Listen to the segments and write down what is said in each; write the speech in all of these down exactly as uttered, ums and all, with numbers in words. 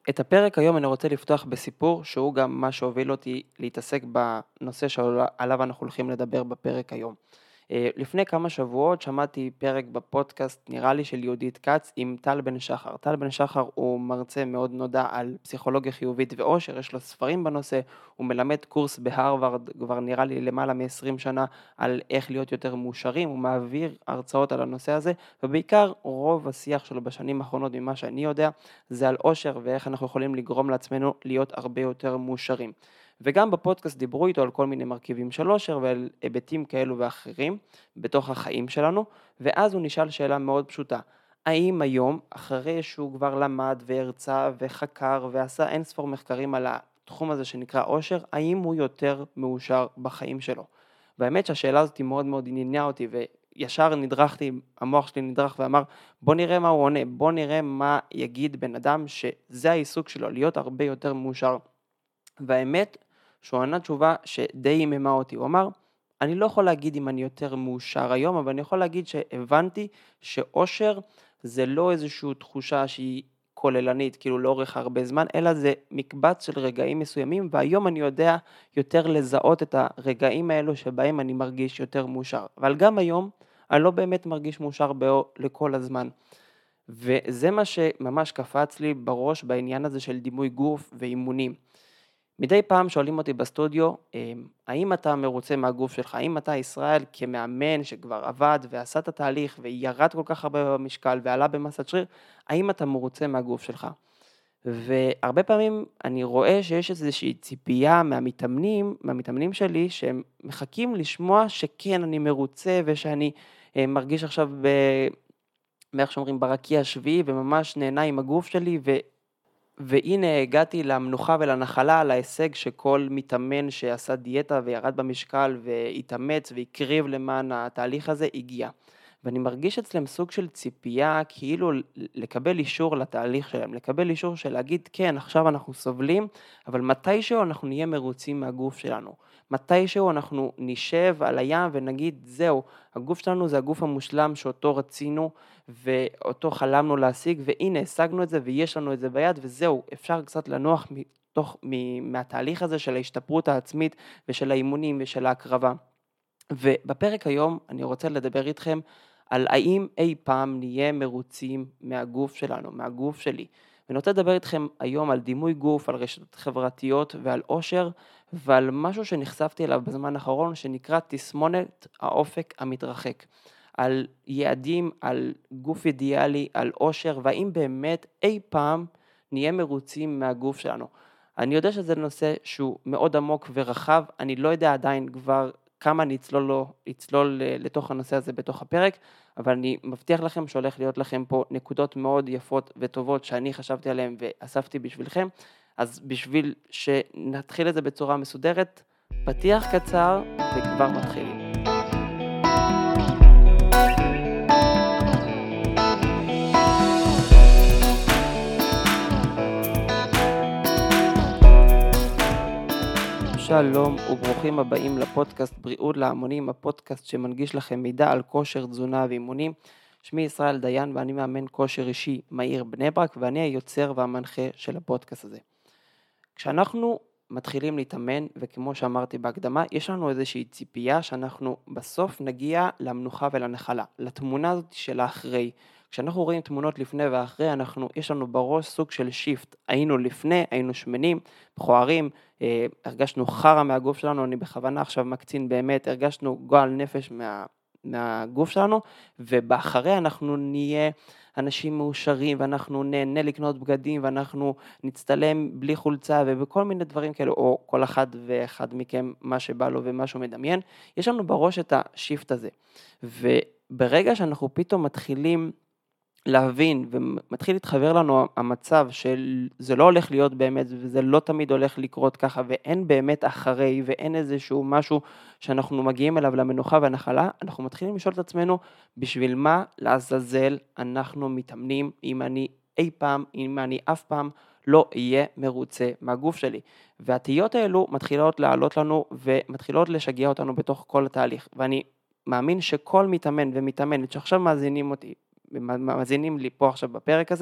את הפרק היום אני רוצה לפתוח בסיפור שהוא גם מה שהוביל אותי להתעסק בנושא שעליו אנחנו הולכים לדבר בפרק היום. אה, לפני כמה שבועות שמעתי פרק בפודקאסט, נראה לי של יהודית קץ, עם טל בן שחר. טל בן שחר הוא מרצה מאוד נודע על פסיכולוגיה חיובית ואושר, יש לו ספרים בנושא, הוא מלמד קורס בהרווארד כבר נראה לי למעלה מ-עשרים שנה על איך להיות יותר מאושרים, הוא מעביר הרצאות על הנושא הזה, ובעיקר רוב השיח שלו בשנים האחרונות ממה שאני יודע, זה על אושר ואיך אנחנו יכולים לגרום לעצמנו להיות הרבה יותר מאושרים. וגם בפודקאסט דיברו איתו על כל מיני מרכיבים של אושר ועל היבטים כאלו ואחרים בתוך החיים שלנו, ואז הוא נשאל שאלה מאוד פשוטה, האם היום, אחרי שהוא כבר למד והרצה וחקר ועשה אין ספור מחקרים על התחום הזה שנקרא אושר, האם הוא יותר מאושר בחיים שלו? והאמת שהשאלה הזאת מאוד מאוד עניינה אותי, וישר נדרכתי, המוח שלי נדרך ואמר, בוא נראה מה הוא עונה, בוא נראה מה יגיד בן אדם שזה העיסוק שלו, להיות הרבה יותר מאושר. והאמת שהוא ענה תשובה שדי היממה אותי, הוא אמר, אני לא יכול להגיד אם אני יותר מאושר היום, אבל אני יכול להגיד שהבנתי שאושר זה לא איזושהי תחושה שהיא כוללנית, כאילו לאורך הרבה זמן, אלא זה מקבץ של רגעים מסוימים, והיום אני יודע יותר לזהות את הרגעים האלו שבהם אני מרגיש יותר מאושר. אבל גם היום אני לא באמת מרגיש מאושר בו לכל הזמן. וזה מה שממש קפץ לי בראש בעניין הזה של דימוי גוף ואימונים. מדי פעם שואלים אותי בסטודיו, האם אתה מרוצה מהגוף שלך, האם אתה ישראל כמאמן שכבר עבד ועשה את התהליך וירד כל כך הרבה במשקל ועלה במסת שריר, האם אתה מרוצה מהגוף שלך? והרבה פעמים אני רואה שיש איזושהי ציפייה מהמתאמנים, מהמתאמנים שלי, שהם מחכים לשמוע שכן אני מרוצה ושאני מרגיש עכשיו ב... מאיך שאומרים ברקיע השביעי וממש נהנה עם הגוף שלי ו... והנה הגעתי למנוחה ולנחלה, להישג שכל מתאמן שעשה דיאטה וירד במשקל והתאמץ והקריב למען התהליך הזה הגיע. ואני מרגיש אצלם סוג של ציפייה, כאילו לקבל אישור לתהליך שלהם, לקבל אישור של להגיד, כן, עכשיו אנחנו סובלים, אבל מתישהו אנחנו נהיה מרוצים מהגוף שלנו. מתישהו אנחנו נשב על הים ונגיד, זהו, הגוף שלנו זה הגוף המושלם שאותו רצינו, ואותו חלמנו להשיג, והנה, השגנו את זה, ויש לנו את זה ביד, וזהו, אפשר קצת לנוח מתוך, מהתהליך הזה של ההשתפרות העצמית, ושל האימונים ושל ההקרבה. ובפרק היום אני רוצה לדבר איתכם על האם אי פעם נהיה מרוצים מהגוף שלנו, מהגוף שלי. ואני רוצה לדבר איתכם היום על דימוי גוף, על רשתות חברתיות ועל אושר, ועל משהו שנחשפתי אליו בזמן האחרון שנקרא תסמונת האופק המתרחק. על יעדים, על גוף אידיאלי, על אושר, והאם באמת אי פעם נהיה מרוצים מהגוף שלנו. אני יודע שזה נושא שהוא מאוד עמוק ורחב, אני לא יודע עדיין כבר כמה אני אצלול, לו, אצלול לתוך הנושא הזה בתוך הפרק, אבל אני מבטיח לכם שהולך להיות לכם פה נקודות מאוד יפות וטובות שאני חשבתי עליהן ואספתי בשבילכם, אז בשביל שנתחיל את זה בצורה מסודרת, פתיח קצר וכבר מתחילים. שלום וברוכים הבאים לפודקאסט בריאות להמונים, הפודקאסט שמנגיש לכם מידע על כושר, תזונה ואימונים. שמי ישראל דיין ואני מאמן כושר אישי מהעיר בני ברק, ואני היוצר והמנחה של הפודקאסט הזה. כשאנחנו מתחילים להתאמן, וכמו שאמרתי בהקדמה, יש לנו איזושהי ציפייה שאנחנו בסוף נגיע למנוחה ולנחלה, לתמונה הזאת של האחרי. כשאנחנו רואים תמונות לפני ואחרי, אנחנו, יש לנו בראש סוג של שיפט, היינו לפני, היינו שמנים, מכוערים, אה, הרגשנו חרה מהגוף שלנו, אני בכוונה עכשיו מקצין באמת, הרגשנו גועל נפש מה, מהגוף שלנו, ובאחרי אנחנו נהיה אנשים מאושרים, ואנחנו נהנה לקנות בגדים, ואנחנו נצטלם בלי חולצה, ובכל מיני דברים כאלו, או כל אחד ואחד מכם, מה שבא לו ומה שהוא מדמיין, יש לנו בראש את השיפט הזה, וברגע שאנחנו פתאום מתחילים, להבין ומתחיל להתחבר לנו המצב שזה לא הולך להיות באמת וזה לא תמיד הולך לקרות ככה ואין באמת אחרי ואין איזשהו משהו שאנחנו מגיעים אליו למנוחה והנחלה, אנחנו מתחילים לשאול את עצמנו בשביל מה לעזאזל אנחנו מתאמנים אם אני אי פעם, אם אני אף פעם לא אהיה מרוצה מהגוף שלי. והתהיות האלו מתחילות לעלות לנו ומתחילות לשגע אותנו בתוך כל התהליך, ואני מאמין שכל מתאמן ומתאמנת שעכשיו מאזינים אותי, מאזינים לי פה עכשיו בפרק הזה,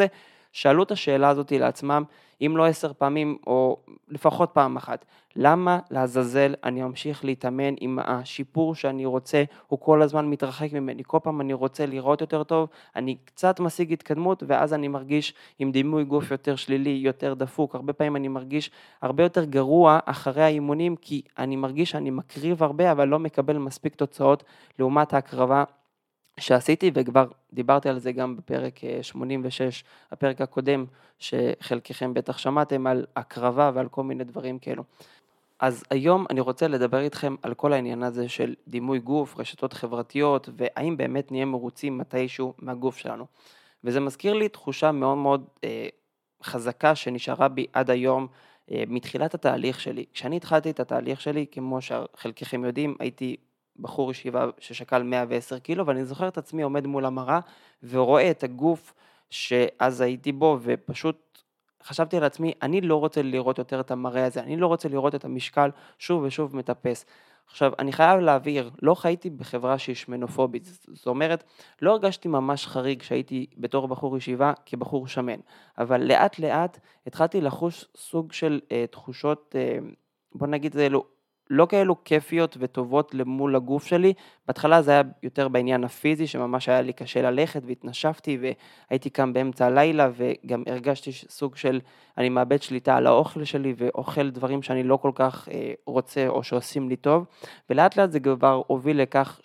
שאלו את השאלה הזאת לעצמם, אם לא עשר פעמים או לפחות פעם אחת, למה לעזאזל אני ממשיך להתאמן עם השיפור שאני רוצה, הוא כל הזמן מתרחק ממני, כל פעם אני רוצה לראות יותר טוב, אני קצת משיג התקדמות ואז אני מרגיש עם דימוי גוף יותר שלילי, יותר דפוק, הרבה פעמים אני מרגיש הרבה יותר גרוע אחרי האימונים, כי אני מרגיש שאני מקריב הרבה אבל לא מקבל מספיק תוצאות לעומת ההקרבה שעשיתי, וכבר דיברתי על זה גם בפרק שמונים ושש, הפרק הקודם, שחלקכם בטח שמעתם על הקרבה ועל כל מיני דברים כאלו. אז היום אני רוצה לדבר איתכם על כל העניין הזה של דימוי גוף, רשתות חברתיות, והאם באמת נהיה מרוצים מתישהו מהגוף שלנו. וזה מזכיר לי תחושה מאוד מאוד אה, חזקה שנשארה בי עד היום, אה, מתחילת התהליך שלי. כשאני התחלתי את התהליך שלי, כמו שחלקכם יודעים, הייתי בחור ישיבה ששקל מאה ועשר קילו, ואני זוכר את עצמי עומד מול המראה, ורואה את הגוף שאז הייתי בו, ופשוט חשבתי על עצמי, אני לא רוצה לראות יותר את המראה הזה, אני לא רוצה לראות את המשקל שוב ושוב מטפס. עכשיו, אני חייב להבהיר, לא חייתי בחברה שהיא שמנופובית, זאת אומרת, לא הרגשתי ממש חריג שהייתי בתור בחור ישיבה כבחור שמן, אבל לאט לאט התחלתי לחוש סוג של אה, תחושות, אה, בוא נגיד זה אלו, לא כאלו כיפיות וטובות למול הגוף שלי, בהתחלה זה היה יותר בעניין הפיזי, שממש היה לי קשה ללכת והתנשפתי והייתי קם באמצע הלילה וגם הרגשתי סוג של, אני מאבד שליטה על האוכל שלי ואוכל דברים שאני לא כל כך אה, רוצה או שעושים לי טוב, ולאט לאט זה כבר הוביל לכך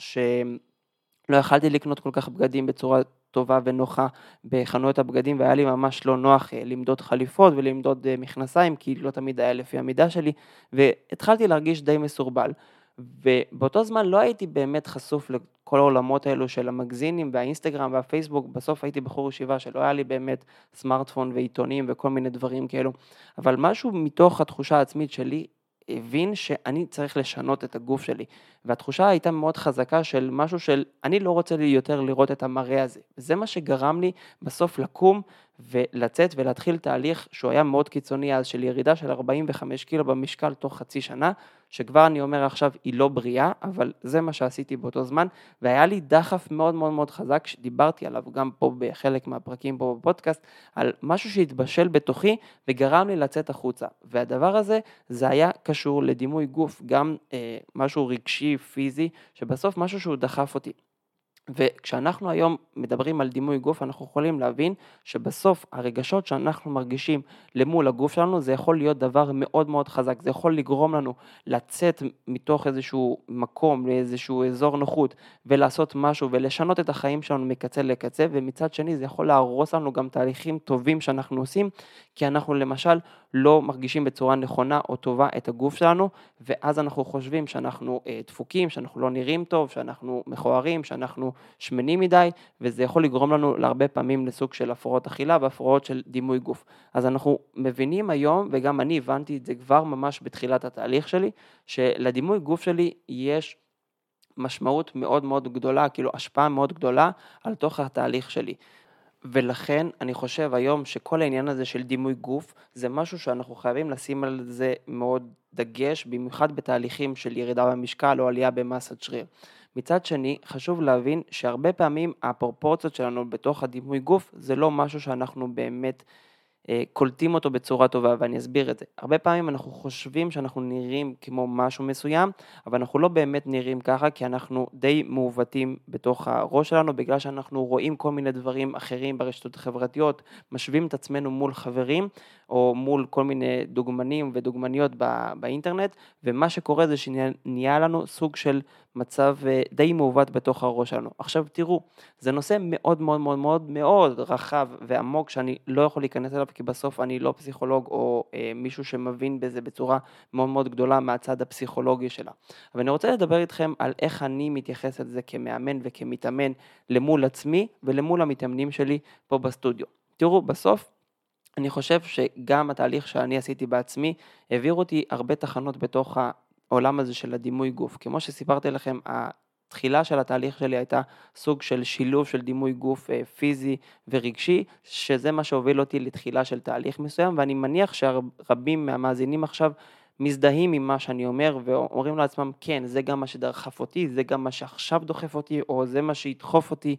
שלא יכלתי לקנות כל כך בגדים בצורה טובה ונוחה בחנויות הבגדים, והיה לי ממש לא נוח למדוד חליפות ולמדוד מכנסיים, כי לא תמיד היה לפי המידה שלי, והתחלתי להרגיש די מסורבל, ובאותו זמן לא הייתי באמת חשוף לכל העולמות האלו של המגזינים והאינסטגרם והפייסבוק, בסוף הייתי בחור ישיבה שלא היה לי באמת סמארטפון ועיתונים וכל מיני דברים כאלו, אבל משהו מתוך התחושה העצמית שלי, הבין שאני צריך לשנות את הגוף שלי, והתחושה הייתה מאוד חזקה של משהו של אני לא רוצה לי יותר לראות את המראה הזה, וזה מה שגרם לי בסוף לקום ולצאת ולהתחיל תהליך שהוא היה מאוד קיצוני אז, של ירידה של ארבעים וחמישה קילו במשקל תוך חצי שנה, שכבר אני אומר עכשיו היא לא בריאה, אבל זה מה שעשיתי באותו זמן, והיה לי דחף מאוד מאוד מאוד חזק שדיברתי עליו גם פה בחלק מהפרקים פה בפודקאסט, על משהו שהתבשל בתוכי וגרם לי לצאת החוצה, והדבר הזה זה היה קשור לדימוי גוף, גם אה, משהו רגשי, פיזי, שבסוף משהו שהוא דחף אותי. וכשאנחנו היום מדברים על דימוי גוף, אנחנו יכולים להבין שבסוף הרגשות שאנחנו מרגישים למול הגוף שלנו, זה יכול להיות דבר מאוד מאוד חזק, זה יכול לגרום לנו לצאת מתוך איזשהו מקום, לאיזשהו אזור נוחות, ולעשות משהו ולשנות את החיים שלנו מקצה לקצה, ומצד שני זה יכול להרוס לנו גם תהליכים טובים שאנחנו עושים, כי אנחנו למשל לא מרגישים בצורה נכונה או טובה את הגוף שלנו, ואז אנחנו חושבים שאנחנו אה, דפוקים, שאנחנו לא נראים טוב, שאנחנו מכוערים, שאנחנו שמנים מדי, וזה יכול לגרום לנו להרבה פעמים לסוג של הפרעות אכילה והפרעות של דימוי גוף. אז אנחנו מבינים היום, וגם אני הבנתי את זה כבר ממש בתחילת התהליך שלי, שלדימוי גוף שלי יש משמעות מאוד מאוד גדולה, כאילו השפעה מאוד גדולה על תוך התהליך שלי. ולכן אני חושב היום שכל העניין הזה של דימוי גוף, זה משהו שאנחנו חייבים לשים על זה מאוד דגש, במיוחד בתהליכים של ירידה במשקל או עלייה במסת שריר. מצד שני, חשוב להבין שהרבה פעמים הפרופורציות שלנו בתוך הדימוי גוף, זה לא משהו שאנחנו באמת קולטים אותו בצורה טובה, ואני אסביר את זה. הרבה פעמים אנחנו חושבים שאנחנו נראים כמו משהו מסוים, אבל אנחנו לא באמת נראים ככה, כי אנחנו די מעוותים בתוך הראש שלנו, בגלל שאנחנו רואים כל מיני דברים אחרים ברשתות החברתיות, משווים את עצמנו מול חברים, או מול כל מיני דוגמנים ודוגמניות באינטרנט, ומה שקורה זה שנהיה לנו סוג של מצב די מעוות בתוך הראש שלנו. עכשיו תראו, זה נושא מאוד מאוד מאוד מאוד מאוד רחב ועמוק, שאני לא יכול להיכנס אליו, כי בסוף אני לא פסיכולוג או אה, מישהו שמבין בזה בצורה מאוד מאוד גדולה מהצד הפסיכולוגי שלה. אבל אני רוצה לדבר איתכם על איך אני מתייחס על זה כמאמן וכמתאמן למול עצמי ולמול המתאמנים שלי פה בסטודיו. תראו, בסוף אני חושב שגם התהליך שאני עשיתי בעצמי העביר אותי הרבה תחנות בתוך העולם הזה של הדימוי גוף. כמו שסיפרתי לכם, התחילה של התהליך שלי הייתה סוג של שילוב של דימוי גוף פיזי ורגשי, שזה מה שהוביל אותי לתחילה של תהליך מסוים, ואני מניח שרבים מהמאזינים עכשיו מזדהים עם מה שאני אומר, ואומרים לעצמם, כן, זה גם מה שדחף אותי, זה גם מה שעכשיו דוחף אותי, או זה מה שידחוף אותי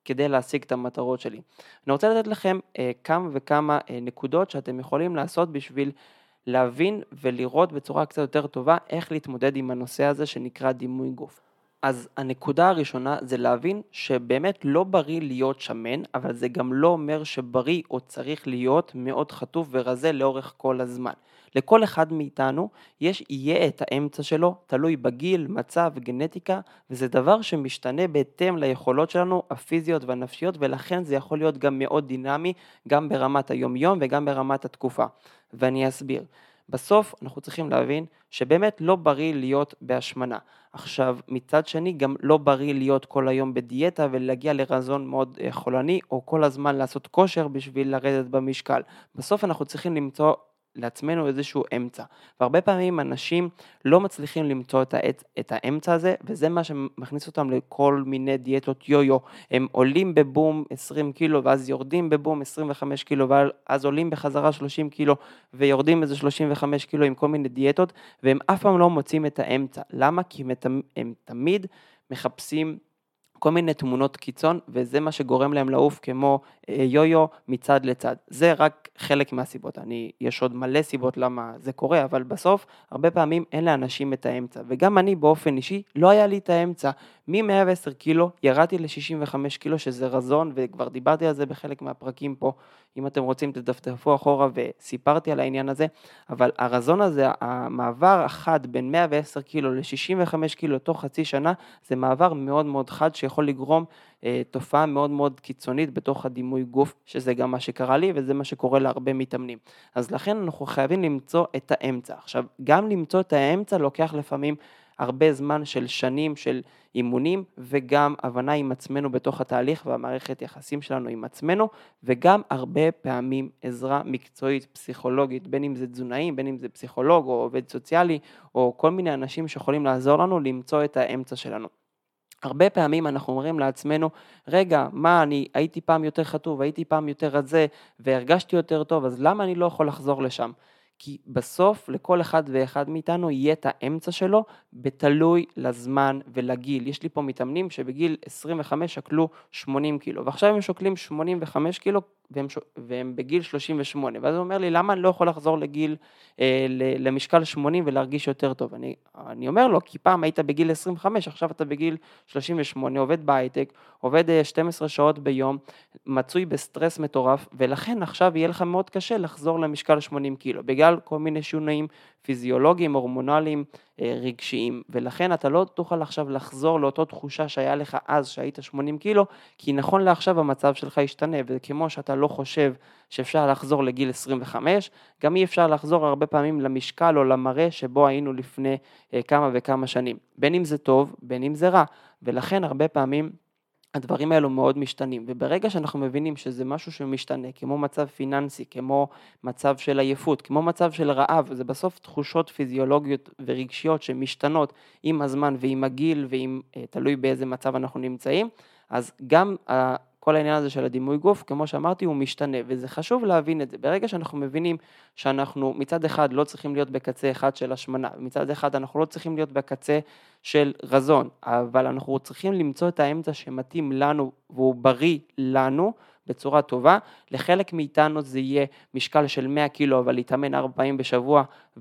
כדי להשיג את המטרות שלי. אני רוצה לתת לכם אה, כמה וכמה אה, נקודות שאתם יכולים לעשות בשביל להבין ולראות בצורה קצת יותר טובה איך להתמודד עם הנושא הזה שנקרא דימוי גוף. אז הנקודה הראשונה זה להבין שבאמת לא בריא להיות שמן, אבל זה גם לא אומר שבריא או צריך להיות מאוד חטוף ורזה לאורך כל הזמן. לכל אחד מאיתנו יש, יהיה את האמצע שלו, תלוי בגיל, מצב, גנטיקה, וזה דבר שמשתנה בהתאם ליכולות שלנו הפיזיות והנפשיות, ולכן זה יכול להיות גם מאוד דינמי, גם ברמת היום-יום וגם ברמת התקופה. ואני אסביר. בסוף אנחנו צריכים להבין שבאמת לא בריא להיות בהשמנה. עכשיו, מצד שני, גם לא בריא להיות כל היום בדיאטה ולהגיע לרזון מאוד חולני, או כל הזמן לעשות כושר בשביל לרדת במשקל. בסוף אנחנו צריכים למצוא לעצמנו איזשהו אמצע. והרבה פעמים אנשים לא מצליחים למצוא את, העת, את האמצע הזה, וזה מה שמכניס אותם לכל מיני דיאטות יו-יו. הם עולים בבום עשרים קילו, ואז יורדים בבום עשרים וחמש קילו, ואז עולים בחזרה שלושים קילו, ויורדים איזה שלושים וחמש קילו עם כל מיני דיאטות, והם אף פעם לא מוצאים את האמצע. למה? כי הם, הם תמיד מחפשים כל מיני תמונות קיצון, וזה מה שגורם להם לעוף כמו יו-יו מצד לצד. זה רק חלק מהסיבות. אני, יש עוד מלא סיבות למה זה קורה, אבל בסוף הרבה פעמים אין לאנשים את האמצע. וגם אני באופן אישי לא היה לי את האמצע. מ-מאה ועשר קילו ירדתי ל-שישים וחמש קילו, שזה רזון, וכבר דיברתי על זה בחלק מהפרקים פה. אם אתם רוצים תדפדפו אחורה וסיפרתי על העניין הזה, אבל הרזון הזה, המעבר החד בין מאה ועשר קילו ל-שישים וחמש קילו תוך חצי שנה, זה מעבר מאוד מאוד חד שיכול לגרום אה, תופעה מאוד מאוד קיצונית בתוך הדימוי גוף, שזה גם מה שקרה לי וזה מה שקורה להרבה מתאמנים. אז לכן אנחנו חייבים למצוא את האמצע. עכשיו, גם למצוא את האמצע לוקח לפעמים הרבה זמן של שנים של אימונים, וגם הבנה עם עצמנו בתוך התהליך והמערכת יחסים שלנו עם עצמנו, וגם הרבה פעמים עזרה מקצועית, פסיכולוגית, בין אם זה תזונאים, בין אם זה פסיכולוג או עובד סוציאלי, או כל מיני אנשים שיכולים לעזור לנו למצוא את האמצע שלנו. הרבה פעמים אנחנו אומרים לעצמנו, רגע, מה, אני הייתי פעם יותר חטוב, הייתי פעם יותר רזה, והרגשתי יותר טוב, אז למה אני לא יכול לחזור לשם? כי בסוף לכל אחד ואחד מאיתנו יהיה את האמצע שלו בתלוי לזמן ולגיל. יש לי פה מתאמנים שבגיל עשרים וחמש שקלו שמונים קילו, ועכשיו הם שוקלים שמונים וחמש קילו והם, ש... והם בגיל שלושים ושמונה, ואז הוא אומר לי, למה אני לא יכול לחזור לגיל, אה, למשקל שמונים ולהרגיש יותר טוב? אני, אני אומר לו, כי פעם היית בגיל עשרים וחמש, עכשיו אתה בגיל שלושים ושמונה, עובד בהייטק, עובד שתים עשרה שעות ביום, מצוי בסטרס מטורף, ולכן עכשיו יהיה לך מאוד קשה לחזור למשקל שמונים קילו, בגלל כל מיני שינויים פיזיולוגיים, הורמונליים, רגשיים, ולכן אתה לא תוכל עכשיו לחזור לאותו תחושה שהיה לך אז שהיית שמונים קילו, כי נכון לעכשיו המצב שלך ישתנה, וכמו שאתה לא חושב שאפשר לחזור לגיל עשרים וחמש, גם אי אפשר לחזור הרבה פעמים למשקל או למראה שבו היינו לפני כמה וכמה שנים, בין אם זה טוב, בין אם זה רע, ולכן הרבה פעמים הדברים האלו מאוד משתנים, וברגע שאנחנו מבינים שזה משהו שמשתנה, כמו מצב פיננסי, כמו מצב של עייפות, כמו מצב של רעב, זה בסוף תחושות פיזיולוגיות ורגשיות שמשתנות עם הזמן ועם הגיל, ועם, תלוי באיזה מצב אנחנו נמצאים, אז גם כל העניין הזה של הדימוי גוף, כמו שאמרתי, הוא משתנה, וזה חשוב להבין את זה. ברגע שאנחנו מבינים שאנחנו מצד אחד לא צריכים להיות בקצה אחד של השמנה, ומצד אחד אנחנו לא צריכים להיות בקצה של רזון, אבל אנחנו צריכים למצוא את האמצע שמתאים לנו, והוא בריא לנו, בצורה טובה. לחלק מאיתנו זה יהיה משקל של מאה קילו, אבל להתאמן ארבע פעמים בשבוע,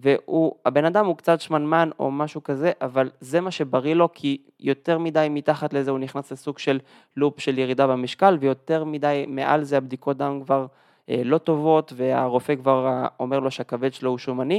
והבן אדם הוא קצת שמנמן או משהו כזה, אבל זה מה שבריא לו, כי יותר מדי מתחת לזה הוא נכנס לסוג של לופ של ירידה במשקל, ויותר מדי מעל זה הבדיקות דם כבר אה, לא טובות, והרופא כבר אומר לו שהכבד שלו הוא שומני,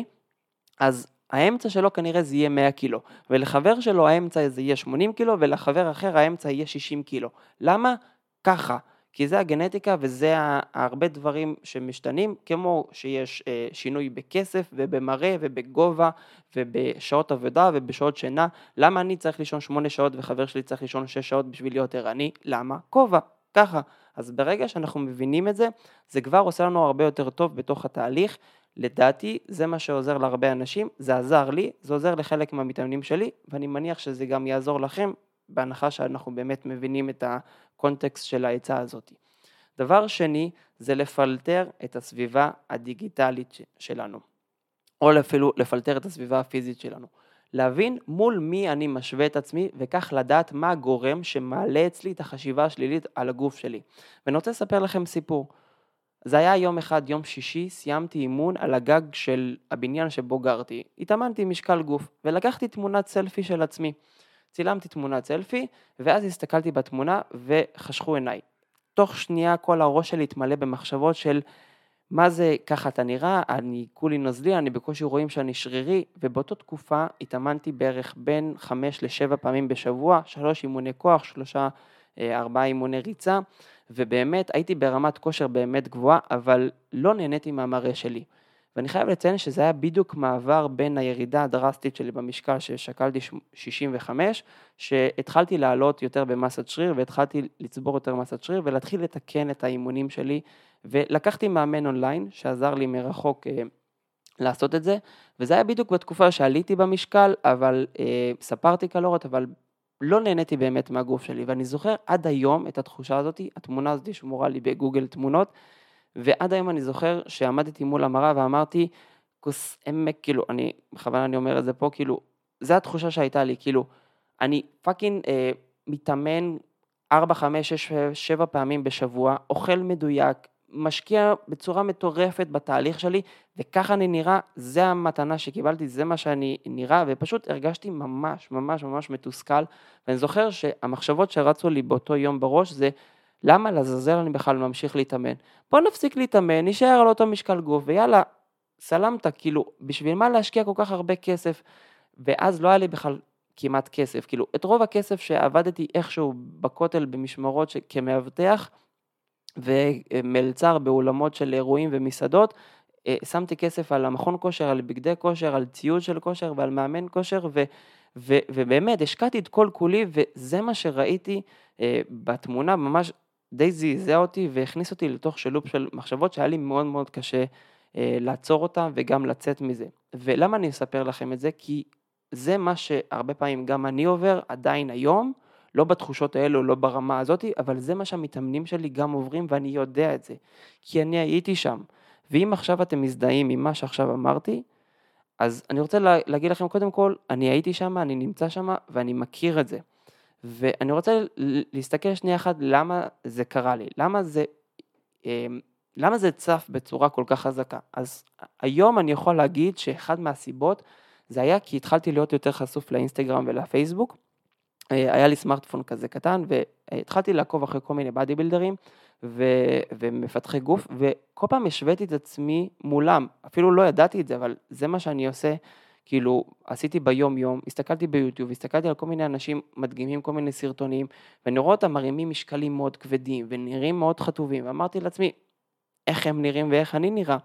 אז האמצע שלו כנראה זה יהיה מאה קילו, ולחבר שלו האמצע זה יהיה שמונים קילו, ולחבר אחר האמצע יהיה שישים קילו. למה? ככה. כי זה הגנטיקה וזה הרבה דברים שמשתנים, כמו שיש שינוי בכסף ובמראה ובגובה ובשעות עבודה ובשעות שינה. למה אני צריך לישון שמונה שעות וחבר שלי צריך לישון שש שעות בשביל להיות ערני? למה? כובע, ככה. אז ברגע שאנחנו מבינים את זה, זה כבר עושה לנו הרבה יותר טוב בתוך התהליך. לדעתי זה מה שעוזר להרבה אנשים, זה עזר לי, זה עוזר לחלק מהמתאמנים שלי, ואני מניח שזה גם יעזור לכם, בהנחה שאנחנו באמת מבינים את הקונטקסט של העצה הזאת. דבר שני, זה לפלטר את הסביבה הדיגיטלית שלנו, או אפילו לפלטר את הסביבה הפיזית שלנו. להבין מול מי אני משווה את עצמי, וכך לדעת מה הגורם שמעלה אצלי את החשיבה השלילית על הגוף שלי. ואני רוצה לספר לכם סיפור. זה היה יום אחד, יום שישי, סיימתי אימון על הגג של הבניין שבו גרתי. התאמנתי עם משקל גוף, ולקחתי תמונת סלפי של עצמי. צילמתי תמונת סלפי, ואז הסתכלתי בתמונה וחשכו עיניי. תוך שנייה כל הראש שלי התמלא במחשבות של מה זה, ככה אתה נראה, אני כולי נוזלי, אני בקושי רואים שאני שרירי, ובאותה תקופה התאמנתי בערך בין חמש לשבע פעמים בשבוע, שלוש אימוני כוח, שלושה, ארבעה אימוני ריצה, ובאמת הייתי ברמת כושר באמת גבוהה, אבל לא נהניתי מהמראה שלי. ואני חייב לציין שזה היה בדיוק מעבר בין הירידה הדרסטית שלי במשקל ששקלתי שישים וחמש, שהתחלתי לעלות יותר במסת שריר, והתחלתי לצבור יותר מסת שריר, ולהתחיל לתקן את האימונים שלי, ולקחתי מאמן אונליין שעזר לי מרחוק אה, לעשות את זה, וזה היה בדיוק בתקופה שעליתי במשקל, אבל אה, ספרתי קלוריות, אבל לא נהניתי באמת מהגוף שלי, ואני זוכר עד היום את התחושה הזאת, התמונה הזאת שמורה לי בגוגל תמונות, ועד היום אני זוכר שעמדתי מול המראה ואמרתי, כוס עמק, כאילו, אני, בכוונה אני אומר את זה פה, כאילו, זו התחושה שהייתה לי, כאילו, אני פאקינג אה, מתאמן ארבע, חמש, שש, שבע פעמים בשבוע, אוכל מדויק, משקיע בצורה מטורפת בתהליך שלי, וככה אני נראה, זה המתנה שקיבלתי, זה מה שאני נראה, ופשוט הרגשתי ממש, ממש, ממש מתוסכל, ואני זוכר שהמחשבות שרצו לי באותו יום בראש, זה למה לזלזל אני בכלל ממשיך להתאמן? בוא נפסיק להתאמן, נשאר על אותו משקל גוף, ויאללה, סלמת, כאילו, בשביל מה להשקיע כל כך הרבה כסף? ואז לא היה לי בכלל כמעט כסף, כאילו, את רוב הכסף שעבדתי איכשהו בכותל במשמרות כמאבטח, ומלצר באולמות של אירועים ומסעדות, שמתי כסף על המכון כושר, על בגדי כושר, על ציוד של כושר ועל מאמן כושר, ו, ו, ובאמת השקעתי את כל כולי, וזה מה שראיתי בתמונה, ממש די זעזע אותי, והכניס אותי לתוך שלופ של מחשבות שהיה לי מאוד מאוד קשה לעצור אותם, וגם לצאת מזה. ולמה אני אספר לכם את זה? כי זה מה שהרבה פעמים גם אני עובר עדיין היום, לא בתחושות האלו, לא ברמה הזאת, אבל זה מה שהמתאמנים שלי גם עוברים, ואני יודע את זה, כי אני הייתי שם. ואם עכשיו אתם מזדהים עם מה שעכשיו אמרתי, אז אני רוצה להגיד לכם קודם כל, אני הייתי שם, אני נמצא שם, ואני מכיר את זה. ואני רוצה להסתכל שנייה אחת למה זה קרה לי, למה זה, למה זה צף בצורה כל כך חזקה. אז היום אני יכול להגיד שאחד מהסיבות, זה היה כי התחלתי להיות יותר חשוף לאינסטגרם ולפייסבוק, היה לי סמארטפון כזה קטן, והתחלתי לעקוב אחרי כל מיני בדי בילדרים, ו- ומפתחי גוף, וכל פעם השוויתי את עצמי מולם, אפילו לא ידעתי את זה, אבל זה מה שאני עושה, כאילו עשיתי ביום יום, הסתכלתי ביוטיוב, הסתכלתי על כל מיני אנשים מדגימים כל מיני סרטונים, ואני רואה אותם מרימים משקלים מאוד כבדים, ונראים מאוד חטובים, ואמרתי לעצמי, איך הם נראים ואיך אני נראה,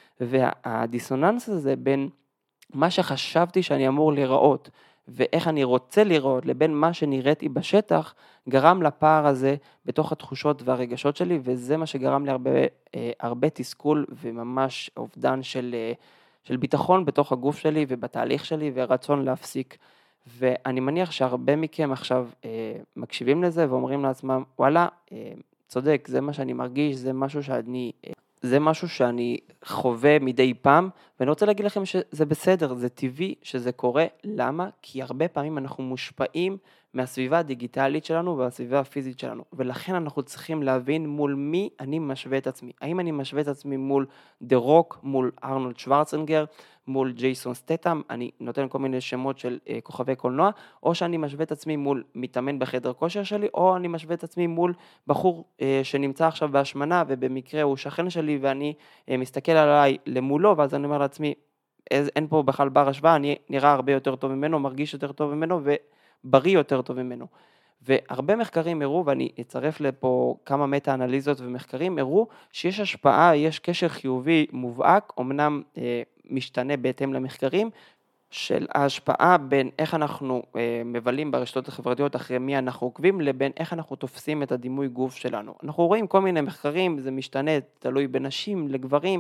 והדיסוננס הזה בין מה שחשבתי שאני אמור לראות, ואיך אני רוצה לראות לבין מה שנראיתי בשטח, גרם לפער הזה בתוך התחושות והרגשות שלי, וזה מה שגרם לי הרבה, הרבה תסכול וממש אובדן של, של ביטחון בתוך הגוף שלי ובתהליך שלי ורצון להפסיק. ואני מניח שהרבה מכם עכשיו מקשיבים לזה ואומרים לעצמם, וואלה, צודק, זה מה שאני מרגיש, זה משהו שאני... זה משהו שאני חווה מדי פעם, ואני רוצה להגיד לכם שזה בסדר, זה טבעי שזה קורה. למה? כי הרבה פעמים אנחנו מושפעים מהסביבה הדיגיטלית שלנו והסביבה הפיזית שלנו, ולכן אנחנו צריכים להבין מול מי אני משווה את עצמי. האם אני משווה את עצמי מול דה רוק, מול ארנולד שוורצנגר, מול ג'ייסון סטטאם, אני נותן כל מיני שמות של uh, כוכבי קולנוע, או שאני משווה את עצמי מול מתאמן בחדר כושר שלי, או אני משווה את עצמי מול בחור uh, שנמצא עכשיו בהשמנה, ובמקרה הוא שכן שלי, ואני uh, מסתכל עליי למולו, ואז אני אומר לעצמי, אין, אין פה בכלל בר השוואה, אני נראה הרבה יותר טוב ממנו, מרגיש יותר טוב ממנו, ובריא יותר טוב ממנו. והרבה מחקרים הראו, ואני אצרף לפה כמה מטה-אנליזות ומחקרים, הראו שיש השפעה, יש קשר חיובי מובהק, אמנם אה, משתנה בהתאם למחקרים, של ההשפעה בין איך אנחנו אה, מבלים ברשתות החברתיות אחרי מי אנחנו עוקבים, לבין איך אנחנו תופסים את הדימוי גוף שלנו. אנחנו רואים כל מיני מחקרים, זה משתנה, תלוי בנשים, לגברים,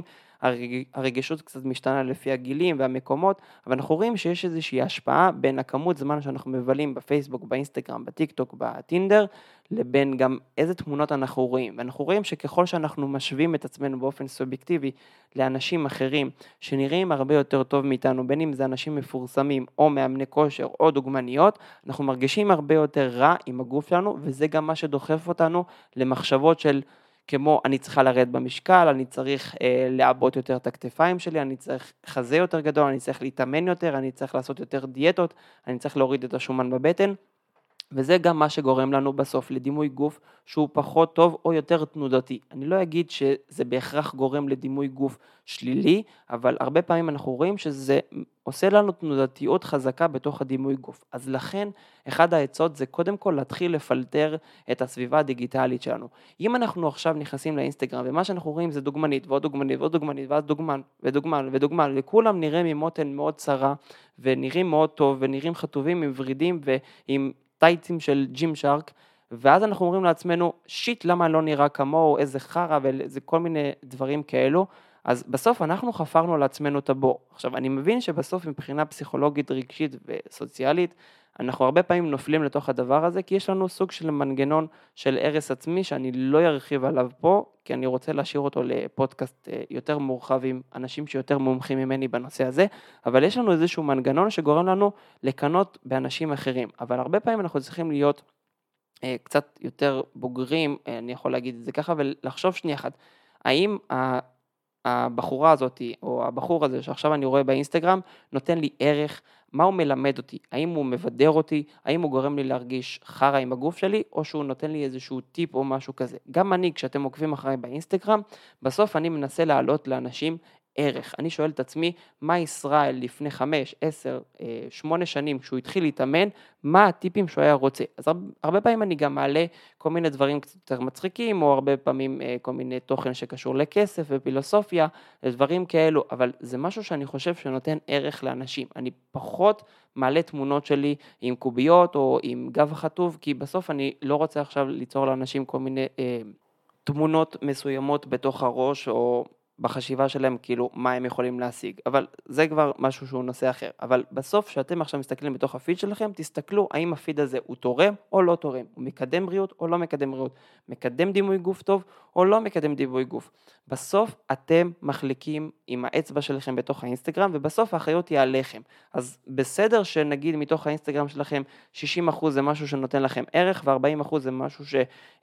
הרג... הרגישות קצת משתנה לפי הגילים והמקומות, אבל אנחנו רואים שיש איזושהי השפעה בין הכמות זמן שאנחנו מבלים בפייסבוק, באינסטגרם, בטיק טוק, בטינדר, לבין גם איזה תמונות אנחנו רואים. ואנחנו רואים שככל שאנחנו משווים את עצמנו באופן סובייקטיבי לאנשים אחרים שנראים הרבה יותר טוב מאיתנו, בין אם זה אנשים מפורסמים או מאמני כושר או דוגמניות, אנחנו מרגישים הרבה יותר רע עם הגוף שלנו, וזה גם מה שדוחף אותנו למחשבות של כמו אני צריכה לרדת במשקל, אני צריך אה, לעבות יותר את הכתפיים שלי, אני צריך חזה יותר גדול, אני צריך להתאמן יותר, אני צריך לעשות יותר דיאטות, אני צריך להוריד את השומן בבטן, וזה גם מה שגורם לנו בסוף לדימוי גוף שהוא פחות טוב או יותר תנודתי. אני לא אגיד שזה בהכרח גורם לדימוי גוף שלילי, אבל הרבה פעמים אנחנו רואים שזה עושה לנו תנודתיות חזקה בתוך הדימוי גוף. אז לכן, אחד העצות זה קודם כל להתחיל לפלטר את הסביבה הדיגיטלית שלנו. אם אנחנו עכשיו נכנסים לאינסטגרם, ומה שאנחנו רואים זה דוגמנית ועוד דוגמנית ועוד דוגמנית, ואז דוגמן ודוגמן ודוגמן, וכולם נראים עם מותן מאוד צרה, ונראים מאוד טוב, ונראים חטובים עם ורידים ועם טייצים של ג'ים שרק, ואז אנחנו אומרים לעצמנו, שיט, למה לא נראה כמוהו, איזה חרה, ואיזה כל מיני דברים כאלו, אז בסוף אנחנו חפרנו לעצמנו את הבור. עכשיו, אני מבין שבסוף מבחינה פסיכולוגית, רגשית וסוציאלית, אנחנו הרבה פעמים נופלים לתוך הדבר הזה, כי יש לנו סוג של מנגנון של הרס עצמי, שאני לא ירחיב עליו פה, כי אני רוצה להשאיר אותו לפודקאסט יותר מורחב עם אנשים שיותר מומחים ממני בנושא הזה, אבל יש לנו איזשהו מנגנון שגורם לנו לקנות באנשים אחרים, אבל הרבה פעמים אנחנו צריכים להיות אה, קצת יותר בוגרים, אה, אני יכול להגיד את זה ככה, ולחשוב שנייה אחת, האם ה... הבחורה הזאת, או הבחור הזה שעכשיו אני רואה באינסטגרם, נותן לי ערך, מה הוא מלמד אותי, האם הוא מבדר אותי, האם הוא גורם לי להרגיש חרה עם הגוף שלי, או שהוא נותן לי איזשהו טיפ או משהו כזה. גם אני, כשאתם עוקבים אחריי באינסטגרם, בסוף אני מנסה להעלות לאנשים ערך. אני שואל את עצמי, מה ישראל לפני חמש, עשר, שמונה שנים, כשהוא התחיל להתאמן, מה הטיפים שהוא היה רוצה? אז הרבה פעמים אני גם מעלה כל מיני דברים קצת יותר מצחיקים, או הרבה פעמים כל מיני תוכן שקשור לכסף ופילוסופיה, דברים כאלו, אבל זה משהו שאני חושב שנותן ערך לאנשים. אני פחות מעלה תמונות שלי עם קוביות, או עם גב החטוב, כי בסוף אני לא רוצה עכשיו ליצור לאנשים כל מיני אה, תמונות מסוימות בתוך הראש, או בחשיבה שלהם, כאילו, מה הם יכולים להשיג. אבל זה כבר משהו שהוא נושא אחר. אבל בסוף, שאתם עכשיו מסתכלים בתוך הפיד שלכם, תסתכלו האם הפיד הזה הוא תורם או לא תורם. הוא מקדם בריאות או לא מקדם בריאות. מקדם דימוי גוף טוב או לא מקדם דימוי גוף. בסוף, אתם מחליקים עם האצבע שלכם בתוך האינסטגרם, ובסוף האחריות היא עליכם. אז בסדר שנגיד מתוך האינסטגרם שלכם, שישים אחוז זה משהו שנותן לכם ערך, ו-ארבעים אחוז זה משהו ש...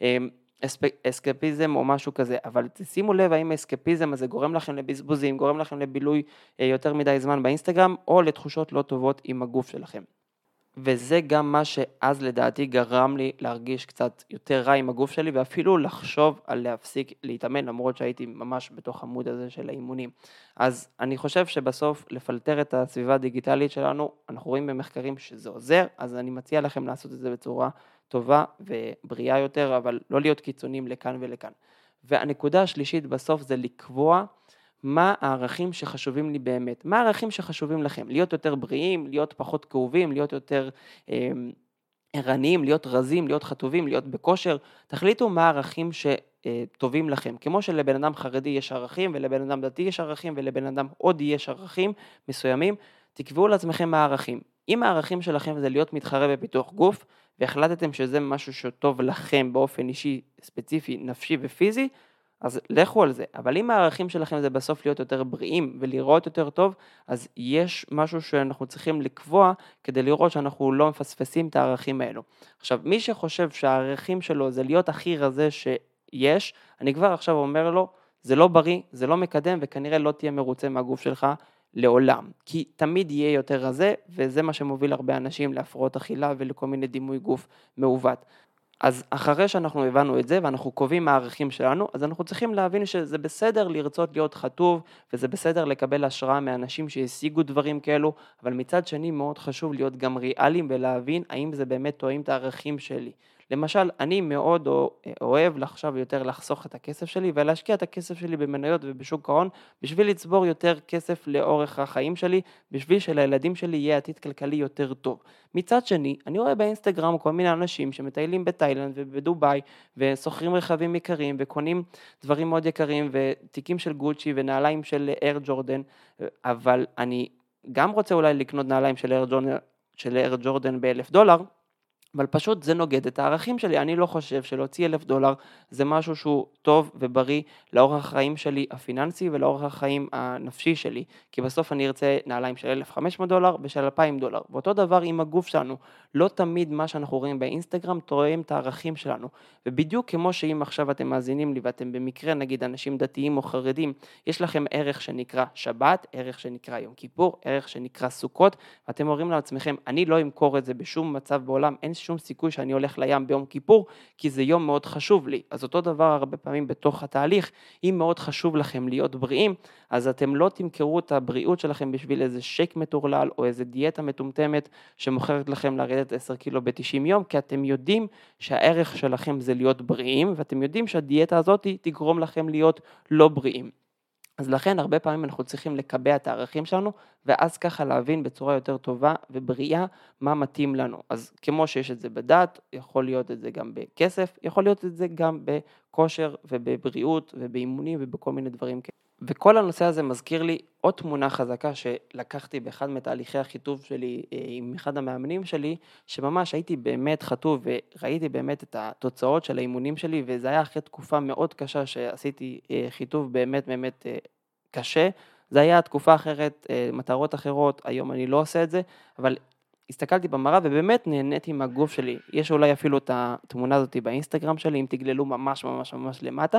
אסקפיזם או משהו כזה, אבל תשימו לב האם האסקפיזם הזה גורם לכם לבזבוזים, גורם לכם לבילוי יותר מדי זמן באינסטגרם, או לתחושות לא טובות עם הגוף שלכם. וזה גם מה שאז לדעתי גרם לי להרגיש קצת יותר רע עם הגוף שלי, ואפילו לחשוב על להפסיק להתאמן, למרות שהייתי ממש בתוך עמוד הזה של האימונים. אז אני חושב שבסוף לפלטר את הסביבה הדיגיטלית שלנו, אנחנו רואים במחקרים שזה עוזר, אז אני מציע לכם לעשות את זה בצורה טובה ובריאה יותר, אבל לא להיות קיצוניים לכאן ולכאן. והנקודה השלישית בסוף זה לקבוע מה הערכים שחשובים לי באמת, מה הערכים שחשובים לכם, להיות יותר בריאים, להיות פחות כאובים, להיות יותר אה, ערניים, להיות רזים, להיות חטובים, להיות בכושר, תחליטו מה הערכים שטובים לכם, כמו שלבן אדם חרדי יש ערכים, ולבן אדם דתי יש ערכים, ולבן אדם עוד יש ערכים מסוימים, תקבעו לעצמכם מה הערכים. אם הערכים שלכם זה להיות מתחרה בפיתוח גוף, והחלטתם שזה משהו שטוב לכם באופן אישי, ספציפי, נפשי ופיזי, אז לכו על זה, אבל אם הערכים שלכם זה בסוף להיות יותר בריאים ולראות יותר טוב, אז יש משהו שאנחנו צריכים לקבוע כדי לראות שאנחנו לא מפספסים את הערכים האלו. עכשיו, מי שחושב שהערכים שלו זה להיות הכי רזה שיש, אני כבר עכשיו אומר לו, זה לא בריא, זה לא מקדם, וכנראה לא תהיה מרוצה מהגוף שלך לעולם, כי תמיד יהיה יותר רזה, וזה מה שמוביל הרבה אנשים להפרעות אכילה ולכל מיני דימוי גוף מעוות. אז אחרי שאנחנו הבנו את זה, ואנחנו קובעים הערכים שלנו, אז אנחנו צריכים להבין שזה בסדר לרצות להיות חטוב, וזה בסדר לקבל השראה מאנשים שהשיגו דברים כאלו, אבל מצד שני מאוד חשוב להיות גם ריאליים, ולהבין האם זה באמת תואם את הערכים שלי. למשל, אני מאוד אוהב עכשיו יותר לחסוך את הכסף שלי ולהשקיע את הכסף שלי במניות ובשוק ההון, בשביל לצבור יותר כסף לאורך החיים שלי, בשביל שלילדים שלי יהיה עתיד כלכלי יותר טוב. מצד שני, אני רואה באינסטגרם כל מיני אנשים שמטיילים בתאילנד ובדובאי, ושוכרים רכבים יקרים וקונים דברים מאוד יקרים ותיקים של גוצ'י ונעליים של אייר ג'ורדן, אבל אני גם רוצה אולי לקנות נעליים של אייר ג'ורדן, של אייר ג'ורדן באלף דולר, אבל פשוט זה נוגד את הערכים שלי. אני לא חושב שלהוציא אלף דולר זה משהו שהוא טוב ובריא לאורח החיים שלי הפיננסי ולאורח החיים הנפשי שלי, כי בסוף אני ארצה נעליים של אלף וחמש מאות דולר ושל אלפיים דולר, ואותו דבר עם הגוף שלנו. לא תמיד מה שאנחנו רואים באינסטגרם תואם את הערכים שלנו, ובדיוק כמו שאם עכשיו אתם מאזינים לי ואתם במקרה נגיד אנשים דתיים או חרדים, יש לכם ערך שנקרא שבת, ערך שנקרא יום כיפור, ערך שנקרא סוכות, ואתם אומרים לעצמכם, אני לא אמכור את זה בשום מצב בעולם, אין שום סיכוי שאני הולך לים ביום כיפור, כי זה יום מאוד חשוב לי. אז אותו דבר הרבה פעמים בתוך התהליך, אם מאוד חשוב לכם להיות בריאים, אז אתם לא תמכרו את הבריאות שלכם בשביל איזה שייק מטורלל, או איזה דיאטה מטומטמת, שמוכרת לכם לרדת עשרה קילו ב-תשעים יום, כי אתם יודעים שהערך שלכם זה להיות בריאים, ואתם יודעים שהדיאטה הזאת תגרום לכם להיות לא בריאים. אז לכן הרבה פעמים אנחנו צריכים לקבע את הערכים שלנו, ואז ככה להבין בצורה יותר טובה ובריאה מה מתאים לנו. אז כמו שיש את זה בדת, יכול להיות את זה גם בכסף, יכול להיות את זה גם בכושר ובבריאות ובאימונים ובכל מיני דברים כאלה. וכל הנושא הזה מזכיר לי עוד תמונה חזקה שלקחתי באחד מתהליכי החיטוב שלי עם אחד המאמנים שלי, שממש הייתי באמת חטוב וראיתי באמת את התוצאות של האימונים שלי, וזה היה אחרי תקופה מאוד קשה שעשיתי חיטוב באמת באמת קשה. זה היה תקופה אחרת, מטרות אחרות, היום אני לא עושה את זה, אבל הסתכלתי במראה ובאמת נהניתי מהגוף שלי. יש אולי אפילו את התמונה הזאת באינסטגרם שלי, אם תגללו ממש ממש ממש למטה,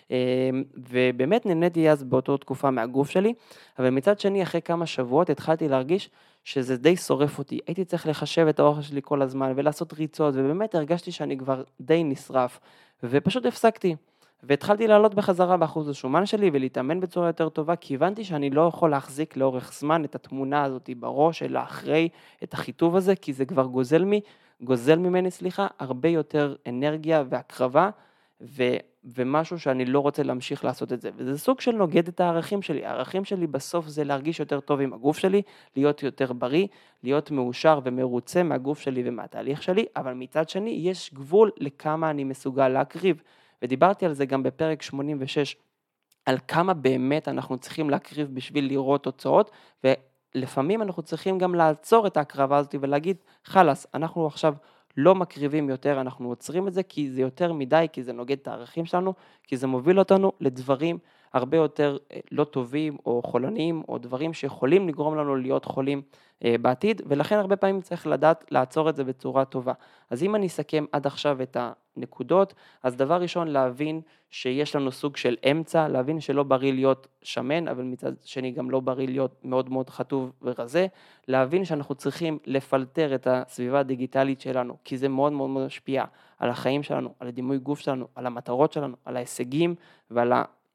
ובאמת נהניתי אז באותו תקופה מהגוף שלי, אבל מצד שני אחרי כמה שבועות התחלתי להרגיש שזה די שורף אותי. הייתי צריך לחשב את האוכל שלי כל הזמן ולעשות ריצות, ובאמת הרגשתי שאני כבר די נשרף, ופשוט הפסקתי. והתחלתי לעלות בחזרה באחוז השומן שלי ולהתאמן בצורה יותר טובה, כי הבנתי שאני לא יכול להחזיק לאורך זמן את התמונה הזאת בראש, אלא אחרי את החיטוב הזה, כי זה כבר גוזל מי, גוזל ממני, סליחה, הרבה יותר אנרגיה והקרבה, ו, ומשהו שאני לא רוצה להמשיך לעשות את זה. וזה סוג של נוגד את הערכים שלי. הערכים שלי בסוף זה להרגיש יותר טוב עם הגוף שלי, להיות יותר בריא, להיות מאושר ומרוצה מהגוף שלי ומהתהליך שלי, אבל מצד שני יש גבול לכמה אני מסוגל להקריב. ודיברתי על זה גם בפרק שמונים ושש, על כמה באמת אנחנו צריכים להקריב בשביל לראות תוצאות, ולפעמים אנחנו צריכים גם לעצור את ההקרבה הזאת ולהגיד, חלס, אנחנו עכשיו לא מקריבים יותר, אנחנו עוצרים את זה, כי זה יותר מדי, כי זה נוגד את הערכים שלנו, כי זה מוביל אותנו לדברים הרבה יותר לא טובים או חולניים, או דברים שיכולים לגרום לנו להיות חולים בעתיד, ולכן הרבה פעמים צריך לדעת לעצור את זה בצורה טובה. אז אם אני אסכם עד עכשיו את הנקודות, אז דבר ראשון להבין שיש לנו סוג של אמצע, להבין שלא בריא להיות שמן, אבל מצד שני גם לא בריא להיות מאוד מאוד חטוב ורזה, להבין שאנחנו צריכים לפלטר את הסביבה הדיגיטלית שלנו, כי זה מאוד מאוד משפיע על החיים שלנו, על הדימוי גוף שלנו, על המטרות שלנו, על ההישגים ועל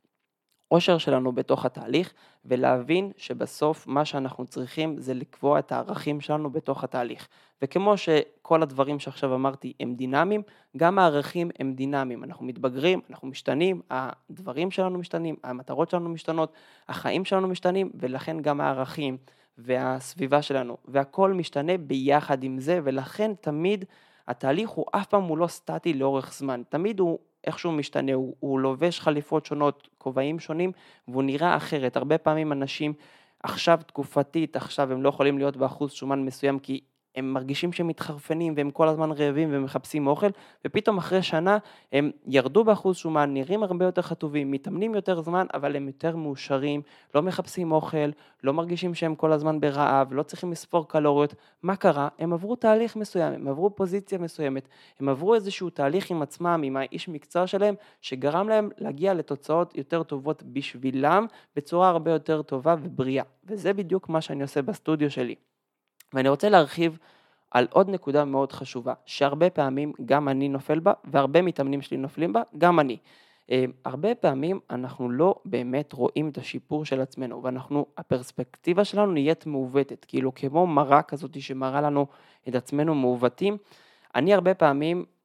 העושר שלנו בתוך התהליך, ולהבין שבסוף מה שאנחנו צריכים זה לקבוע את הערכים שלנו בתוך התהליך. וכמו שכל הדברים שעכשיו אמרתי הם דינמיים, גם הערכים הם דינמיים. אנחנו מתבגרים, אנחנו משתנים, הדברים שלנו משתנים, המטרות שלנו משתנות, החיים שלנו משתנים, ולכן גם הערכים והסביבה שלנו, והכל משתנה ביחד עם זה, ולכן תמיד התהליך הוא אף פעם הוא לא סטטי לאורך זמן, תמיד הוא איכשהו משתנה, הוא, הוא לובש חליפות שונות, כובעים שונים, והוא נראה אחרת. הרבה פעמים אנשים עכשיו תקופתית, עכשיו הם לא יכולים להיות באחוז שומן מסוים, כי הם מרגישים שהם מתחרפנים, והם כל הזמן רעבים ומחפשים אוכל, ופתאום אחרי שנה הם ירדו באחוז שומן, נראים הרבה יותר חטובים, מתאמנים יותר זמן, אבל הם יותר מאושרים, לא מחפשים אוכל, לא מרגישים שהם כל הזמן ברעב, לא צריכים לספור קלוריות. מה קרה? הם עברו תהליך מסוים, הם עברו פוזיציה מסוימת, הם עברו איזשהו תהליך עם עצמם, עם האיש מקצוע שלהם, שגרם להם להגיע לתוצאות יותר טובות בשבילם, בצורה הרבה יותר טובה ובריאה. וזה בדיוק מה שאני עושה בסטודיו שלי. ואני רוצה להרחיב על עוד נקודה מאוד חשובה, שהרבה פעמים גם אני נופל בה, והרבה מתאמנים שלי נופלים בה, גם אני. הרבה פעמים אנחנו לא באמת רואים את השיפור של עצמנו, ואנחנו, הפרספקטיבה שלנו נהיית מעוותת, כאילו כמו מראה כזאת שמראה לנו את עצמנו מעוותים. אני הרבה פעמים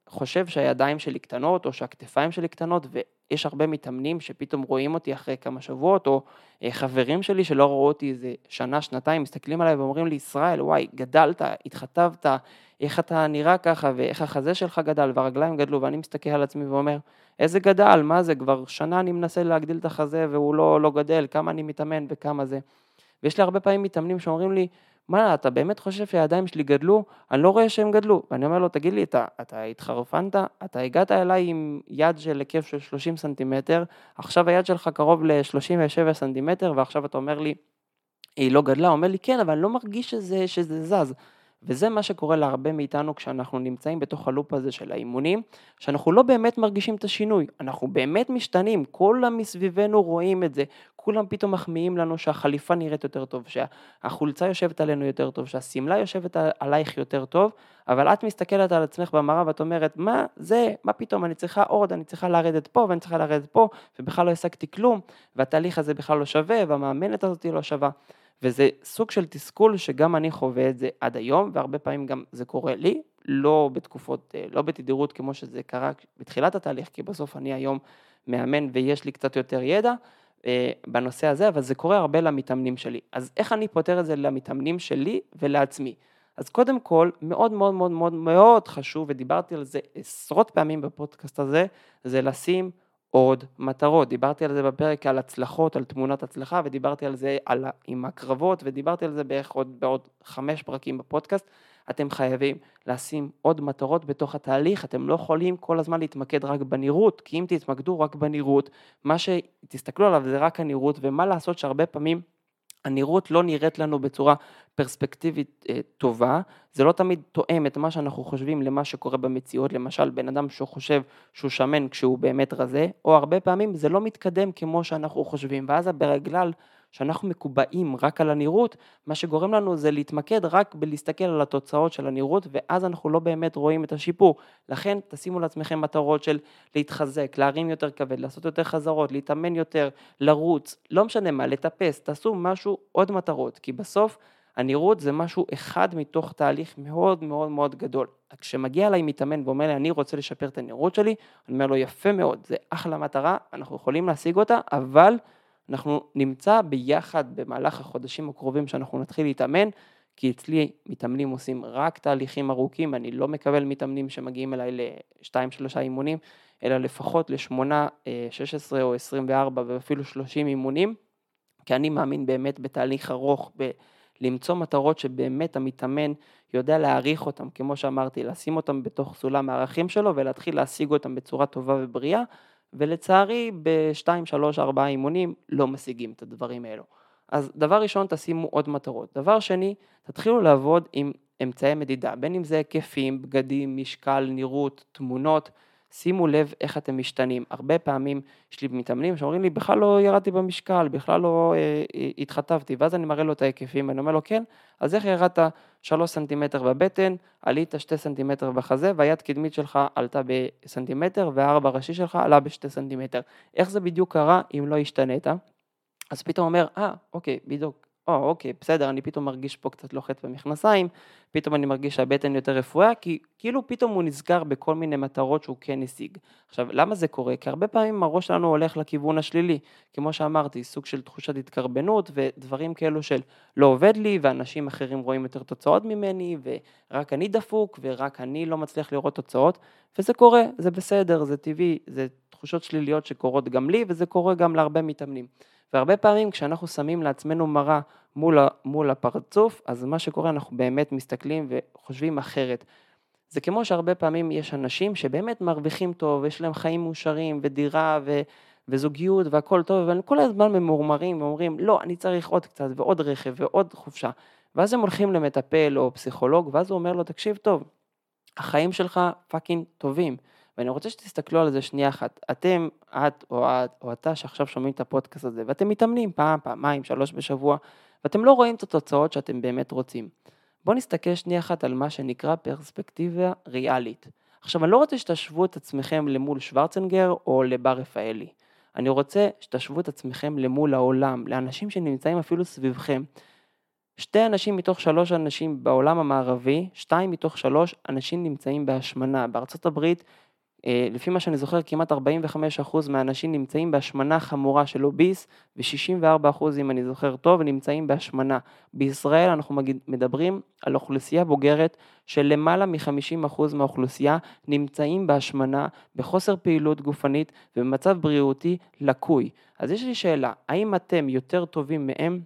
חושב שהידיים שלי קטנות, או שהכתפיים שלי קטנות, ויש הרבה מתאמנים שפתאום רואים אותי אחרי כמה שבועות, או חברים שלי שלא ראו אותי איזה שנה, שנתיים, מסתכלים עליי ואומרים לי, ישראל, וואי, גדלת, התחתבת, איך אתה נראה ככה, ואיך החזה שלך גדל, והרגליים גדלו, ואני מסתכל על עצמי ואומר, איזה גדל, מה זה, כבר שנה אני מנסה להגדיל את החזה, והוא לא, לא גדל, כמה אני מתאמן וכמה זה. ויש לי הרבה פעמים מתאמנים שאומרים לי, מה, אתה באמת חושב שהידיים שלי גדלו? אני לא רואה שהם גדלו. ואני אומר לו, תגיד לי, אתה, אתה התחרפנת? אתה הגעת אליי עם יד של היקף של שלושים סנטימטר, עכשיו היד שלך קרוב ל-שלושים ושבעה סנטימטר, ועכשיו אתה אומר לי, היא לא גדלה, אומר לי, כן, אבל אני לא מרגיש שזה, שזה זז. וזה מה שקורה להרבה מאיתנו כשאנחנו נמצאים בתוך הלופ הזה של האימונים, שאנחנו לא באמת מרגישים את השינוי, אנחנו באמת משתנים, כולם מסביבנו רואים את זה, כולם פתאום מחמיאים לנו שהחליפה נראית יותר טוב, שהחולצה יושבת עלינו יותר טוב, שהסמלה יושבת עלייך יותר טוב, אבל את מסתכלת על עצמך במראה ואת אומרת, מה זה, מה פתאום, אני צריכה עוד, אני צריכה לרדת פה ואני צריכה לרדת פה, ובכלל לא השגתי כלום, והתהליך הזה בכלל לא שווה, והמאמנת הזאת לא שווה. וזה סוג של תסכול שגם אני חווה את זה עד היום, והרבה פעמים גם זה קורה לי, לא בתקופות, לא בתדירות כמו שזה קרה בתחילת התהליך, כי בסוף אני היום מאמן ויש לי קצת יותר ידע בנושא הזה, אבל זה קורה הרבה למתאמנים שלי. אז איך אני פותר את זה למתאמנים שלי ולעצמי? אז קודם כל, מאוד מאוד מאוד מאוד מאוד חשוב, ודיברתי על זה עשרות פעמים בפודקאסט הזה, זה לשים עוד מטרות, דיברתי על זה בפרק על הצלחות, על תמונת הצלחה, ודיברתי על זה על, עם הקרבות, ודיברתי על זה בערך עוד, בעוד חמש פרקים בפודקאסט. אתם חייבים לשים עוד מטרות בתוך התהליך, אתם לא יכולים כל הזמן להתמקד רק בנראות, כי אם תתמקדו רק בנראות, מה שתסתכלו עליו זה רק הנראות, ומה לעשות שהרבה פעמים הנראות לא נראית לנו בצורה פרספקטיבית אה, טובה, זה לא תמיד תואם את מה שאנחנו חושבים למה שקורה במציאות, למשל בן אדם שהוא חושב שהוא שמן כשהוא באמת רזה, או הרבה פעמים זה לא מתקדם כמו שאנחנו חושבים, ואז בגלל שאנחנו מקובעים רק על הנראות, מה שגורם לנו זה להתמקד רק בלהסתכל על התוצאות של הנראות, ואז אנחנו לא באמת רואים את השיפור. לכן תשימו לעצמכם מטרות של להתחזק, להרים יותר כבד, לעשות יותר חזרות, להתאמן יותר, לרוץ, לא משנה מה, לטפס, תעשו משהו, עוד מטרות, כי בסוף הנראות זה משהו אחד מתוך תהליך מאוד מאוד מאוד גדול. כשמגיע אליי מתאמן ואומר לי, אני רוצה לשפר את הנראות שלי, אני אומר לו, יפה מאוד, זה אחלה מטרה, אנחנו יכולים להשיג אותה, אבל אנחנו נמצא ביחד במהלך החודשים הקרובים שאנחנו נתחיל להתאמן, כי אצלי מתאמנים עושים רק תהליכים ארוכים, אני לא מקבל מתאמנים שמגיעים אליי לשתיים שלושה אימונים, אלא לפחות לשמונה, שש עשרה או עשרים וארבע ואפילו שלושים אימונים, כי אני מאמין באמת בתהליך ארוך, למצוא מטרות שבאמת המתאמן יודע להעריך אותם, כמו שאמרתי, לשים אותם בתוך סולם הערכים שלו, ולהתחיל להשיג אותם בצורה טובה ובריאה, ולצערי ב-שתיים, שלוש, ארבע אימונים לא משיגים את הדברים האלו. אז דבר ראשון, תשימו עוד מטרות. דבר שני, תתחילו לעבוד עם אמצעי מדידה, בין אם זה היקפים, בגדים, משקל, נראות, תמונות, שימו לב איך אתם משתנים. הרבה פעמים יש לי מתאמנים שאומרים לי, בכלל לא ירדתי במשקל, בכלל לא אה, אה, התחתבתי, ואז אני מראה לו את ההיקפים, ואני אומר לו, כן, אז איך ירדת שלוש סנטימטר בבטן, עלית שתי סנטימטר בחזה, והיד קדמית שלך עלתה בסנטימטר, והארבע ראשי שלך עלה בשתי סנטימטר. איך זה בדיוק קרה אם לא השתנית? אז פתאום אומר, אה, אוקיי, בדיוק. או, אוקיי, בסדר, אני פתאום מרגיש פה קצת לוחץ במכנסיים, פתאום אני מרגיש שהבטן יותר רפואה, כי כאילו פתאום הוא נזכר בכל מיני מטרות שהוא כן השיג. עכשיו, למה זה קורה? כי הרבה פעמים הראש שלנו הולך לכיוון השלילי, כמו שאמרתי, סוג של תחושת התקרבנות, ודברים כאלו של לא עובד לי, ואנשים אחרים רואים יותר תוצאות ממני, ורק אני דפוק, ורק אני לא מצליח לראות תוצאות, וזה קורה, זה בסדר, זה טבעי, זה תחושות שליליות שקורות גם לי, וזה קורה גם להרבה מתאמנים. והרבה פעמים כשאנחנו שמים לעצמנו מראה מול, מול הפרצוף, אז מה שקורה אנחנו באמת מסתכלים וחושבים אחרת. זה כמו שהרבה פעמים יש אנשים שבאמת מרוויחים טוב, ויש להם חיים מאושרים ודירה ו, וזוגיות והכל טוב, אבל כל הזמן ממורמרים ואומרים, לא, אני צריך עוד קצת ועוד רכב ועוד חופשה. ואז הם הולכים למטפל או פסיכולוג, ואז הוא אומר לו, תקשיב טוב, החיים שלך פאקינג טובים. ואני רוצה שתסתכלו על זה שנייה אחת, אתם, את או את או אתה שעכשיו שומעים את הפודקאסט הזה, ואתם מתאמנים פעם, פעמיים, שלוש בשבוע, ואתם לא רואים את התוצאות שאתם באמת רוצים. בואו נסתכל שנייה אחת על מה שנקרא פרספקטיבה ריאלית. עכשיו, אני לא רוצה שתשוו את עצמכם למול שוורצנגר או לבר רפאלי. אני רוצה שתשוו את עצמכם למול העולם, לאנשים שנמצאים אפילו סביבכם. שתי אנשים מתוך שלוש אנשים בעולם המערבי, שתיים מתוך שלוש אנשים נמצאים בהשמנה. בארצות הברית, לפי מה שאני זוכר, כמעט ארבעים וחמישה אחוז מהאנשים נמצאים בהשמנה חמורה של אוביס, ו-שישים וארבעה אחוז, אם אני זוכר טוב, נמצאים בהשמנה. בישראל אנחנו מדברים על אוכלוסייה בוגרת של למעלה מ-חמישים אחוז מהאוכלוסייה נמצאים בהשמנה, בחוסר פעילות גופנית ובמצב בריאותי לקוי. אז יש לי שאלה, האם אתם יותר טובים מהם?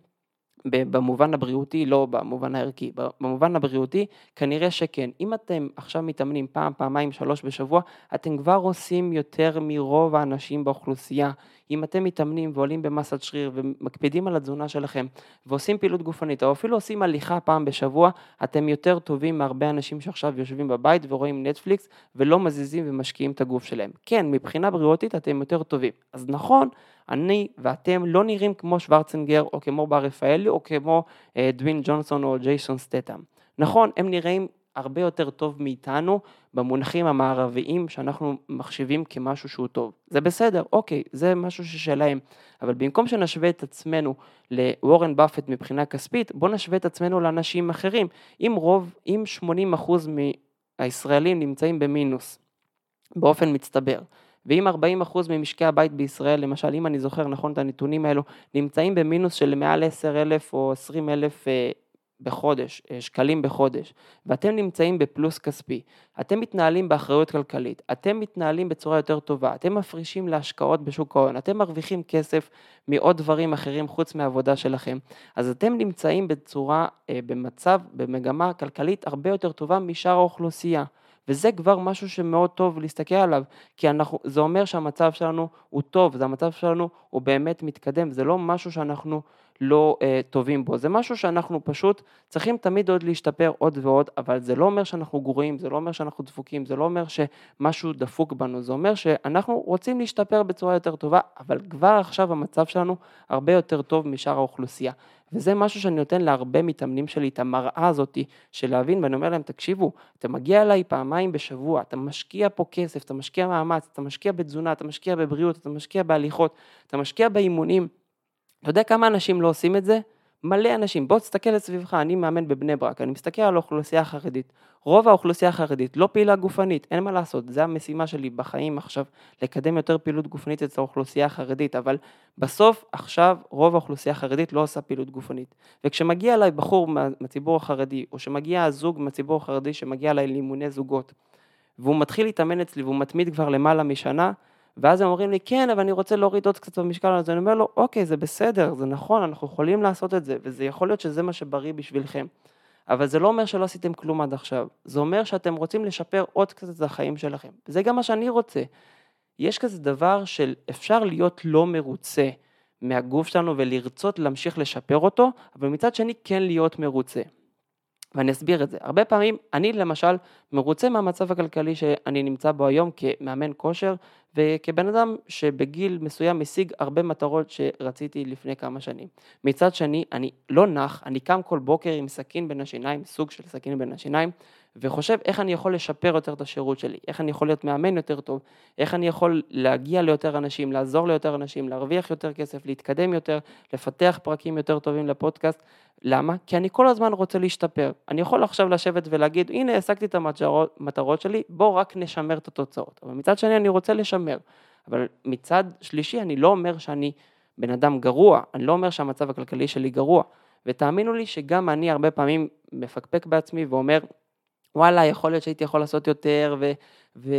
במובן הבריאותי, לא במובן הערכי, במובן הבריאותי כנראה שכן. אם אתם עכשיו מתאמנים פעם, פעמיים, שלוש בשבוע, אתם כבר עושים יותר מרוב האנשים באוכלוסייה. אם אתם מתאמנים ועולים במסת שריר ומקפידים על התזונה שלכם ועושים פעילות גופנית או אפילו עושים הליכה פעם בשבוע, אתם יותר טובים מהרבה אנשים שעכשיו יושבים בבית ורואים נטפליקס ולא מזיזים ומשקיעים את הגוף שלהם. כן, מבחינה בריאותית אתם יותר טובים. אז נכון, אני ואתם לא נראים כמו שוורצנגר או כמו בר רפאלי או כמו אה, דווין ג'ונסון או ג'ייסון סטטאם. נכון, הם נראים הרבה יותר טוב מאיתנו במונחים המערביים שאנחנו מחשיבים כמשהו שהוא טוב. זה בסדר, אוקיי, זה משהו ששלהם. אבל במקום שנשווה את עצמנו לוורן באפט מבחינה כספית, בוא נשווה את עצמנו לאנשים אחרים. אם רוב, אם שמונים אחוז מהישראלים נמצאים במינוס באופן מצטבר, ואם ארבעים אחוז ממשקי הבית בישראל, למשל, אם אני זוכר נכון את הנתונים האלו, נמצאים במינוס של מעל עשרת אלפים או עשרים אלף אה, בחודש, אה, שקלים בחודש, ואתם נמצאים בפלוס כספי, אתם מתנהלים באחריות כלכלית, אתם מתנהלים בצורה יותר טובה, אתם מפרישים להשקעות בשוק ההון, אתם מרוויחים כסף מעוד דברים אחרים חוץ מהעבודה שלכם, אז אתם נמצאים בצורה, אה, במצב, במגמה כלכלית הרבה יותר טובה משאר האוכלוסייה. וזה כבר משהו שמאוד טוב להסתכל עליו, כי אנחנו, זה אומר שהמצב שלנו הוא טוב, זה המצב שלנו הוא באמת מתקדם, זה לא משהו שאנחנו לא אה, טובים בו, זה משהו שאנחנו פשוט צריכים תמיד עוד להשתפר עוד ועוד, אבל זה לא אומר שאנחנו גרועים, זה לא אומר שאנחנו דפוקים, זה לא אומר שמשהו דפוק בנו, זה אומר שאנחנו רוצים להשתפר בצורה יותר טובה, אבל כבר עכשיו המצב שלנו הרבה יותר טוב משאר האוכלוסייה. וזה משהו שאני נותן להרבה מתאמנים שלי, את המראה הזאת של להבין, ואני אומר להם, תקשיבו, אתה מגיע אליי פעמיים בשבוע, אתה משקיע פה כסף, אתה משקיע מאמץ, אתה משקיע בתזונה, אתה משקיע בבריאות, אתה משקיע בהליכות, אתה משקיע באימונים. אתה יודע כמה אנשים לא עושים את זה? מלא אנשים. בוא תסתכל לסביבך, אני מאמן בבני ברק, אני מסתכל על האוכלוסייה החרדית. רוב האוכלוסייה החרדית לא פעילה גופנית, אין מה לעשות, זה המשימה שלי בחיים עכשיו, לקדם יותר פעילות גופנית אצל האוכלוסייה החרדית, אבל בסוף עכשיו רוב האוכלוסייה החרדית לא עושה פעילות גופנית. וכשמגיע אליי בחור מהציבור החרדי, או שמגיע הזוג מהציבור החרדי שמגיע אליי לאימוני זוגות, והוא מתחיל להתאמן אצלי והוא מתמיד כבר למעלה משנה, ואז הם אומרים לי, כן, אבל אני רוצה להוריד עוד קצת במשקל, אז אני אומר לו, אוקיי, זה בסדר, זה נכון, אנחנו יכולים לעשות את זה, וזה יכול להיות שזה מה שבריא בשבילכם. אבל זה לא אומר שלא עשיתם כלום עד עכשיו, זה אומר שאתם רוצים לשפר עוד קצת את החיים שלכם, וזה גם מה שאני רוצה. יש כזה דבר של אפשר להיות לא מרוצה מהגוף שלנו, ולרצות להמשיך לשפר אותו, אבל מצד שני כן להיות מרוצה. ואני אסביר את זה. הרבה פעמים אני למשל מרוצה מהמצב הכלכלי שאני נמצא בו היום כמאמן כושר, וכבן אדם שבגיל מסוים משיג הרבה מטרות שרציתי לפני כמה שנים. מצד שני, אני לא נח, אני קם כל בוקר עם סכין בין השיניים, סוג של סכין בין השיניים, וחושב איך אני יכול לשפר יותר את השירות שלי, איך אני יכול להיות מאמן יותר טוב, איך אני יכול להגיע ליותר אנשים, לעזור ליותר אנשים, להרוויח יותר כסף, להתקדם יותר, לפתח פרקים יותר טובים לפודקאסט. למה? כי אני כל הזמן רוצה להשתפר. אני יכול עכשיו לשבת ולהגיד, הנה, השגתי את המטרות שלי, בוא רק נשמר את התוצאות. אבל מצד שני אני רוצה לשמר. אבל מצד שלישי אני לא אומר שאני בן אדם גרוע, אני לא אומר שהמצב הכלכלי שלי גרוע. ותאמינו לי שגם אני הרבה פעמים מפקפק בעצמי ואומר, וואלה, יכול להיות שהייתי יכול לעשות יותר, ו... ו...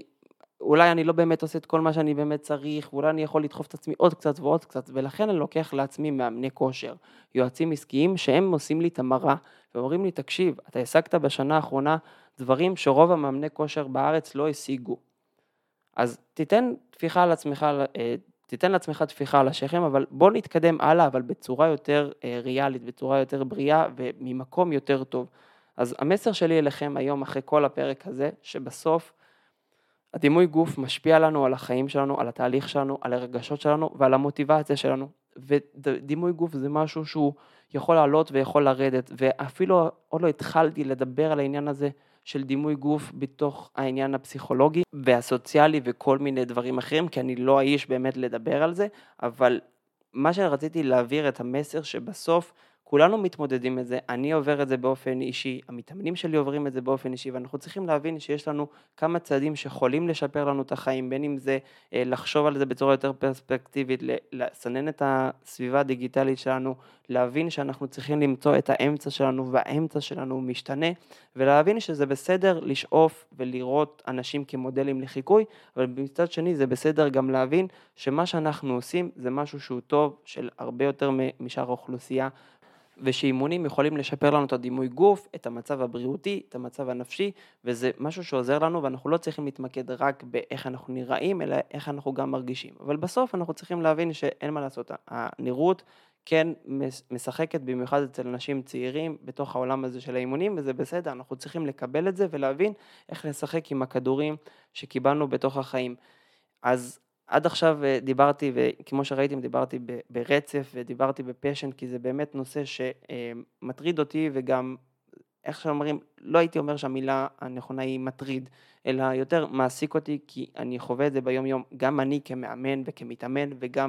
אולי אני לא באמת עושה את כל מה שאני באמת צריך, ואולי אני יכול לדחוף את עצמי עוד קצת ועוד קצת, ולכן אני לוקח לעצמי מאמני כושר, יועצים עסקיים שהם עושים לי את המראה, ואומרים לי, תקשיב, אתה השגת בשנה האחרונה דברים שרוב המאמני כושר בארץ לא השיגו. אז תיתן תפיחה על עצמך, תיתן לעצמך תפיחה על השכם, אבל בוא נתקדם הלאה, אבל בצורה יותר ריאלית, בצורה יותר בריאה, וממקום יותר טוב. אז המסר שלי אליכם היום, אחרי כל הפרק הזה, שבסוף, הדימוי גוף משפיע לנו על החיים שלנו, על התהליך שלנו, על הרגשות שלנו ועל המוטיבציה שלנו. ודימוי גוף זה משהו שהוא יכול לעלות ויכול לרדת, ואפילו עוד לא התחלתי לדבר על העניין הזה של דימוי גוף בתוך העניין הפסיכולוגי והסוציאלי וכל מיני דברים אחרים, כי אני לא האיש באמת לדבר על זה, אבל מה שרציתי להעביר את המסר שבסוף כולנו מתמודדים את זה, אני עובר את זה באופן אישי, המתאמנים שלי עוברים את זה באופן אישי, ואנחנו צריכים להבין שיש לנו כמה צעדים שיכולים לשפר לנו את החיים, בין אם זה אה, לחשוב על זה בצורה יותר פרספקטיבית, לסנן את הסביבה הדיגיטלית שלנו, להבין שאנחנו צריכים למצוא את האמצע שלנו, והאמצע שלנו משתנה, ולהבין שזה בסדר לשאוף ולראות אנשים כמודלים לחיקוי, אבל מצד שני זה בסדר גם להבין שמה שאנחנו עושים זה משהו שהוא טוב של הרבה יותר משאר האוכלוסייה, ושאימונים יכולים לשפר לנו את הדימוי גוף, את המצב הבריאותי, את המצב הנפשי, וזה משהו שעוזר לנו, ואנחנו לא צריכים להתמקד רק באיך אנחנו נראים, אלא איך אנחנו גם מרגישים. אבל בסוף אנחנו צריכים להבין שאין מה לעשות, הנראות כן משחקת במיוחד אצל אנשים צעירים בתוך העולם הזה של האימונים, וזה בסדר, אנחנו צריכים לקבל את זה ולהבין איך לשחק עם הכדורים שקיבלנו בתוך החיים. אז עד עכשיו דיברתי, וכמו שראיתם דיברתי ברצף ודיברתי בפשן, כי זה באמת נושא שמטריד אותי, וגם איך שאומרים, לא הייתי אומר שהמילה הנכונה היא מטריד, אלא יותר מעסיק אותי, כי אני חווה את זה ביום יום, גם אני כמאמן וכמתאמן, וגם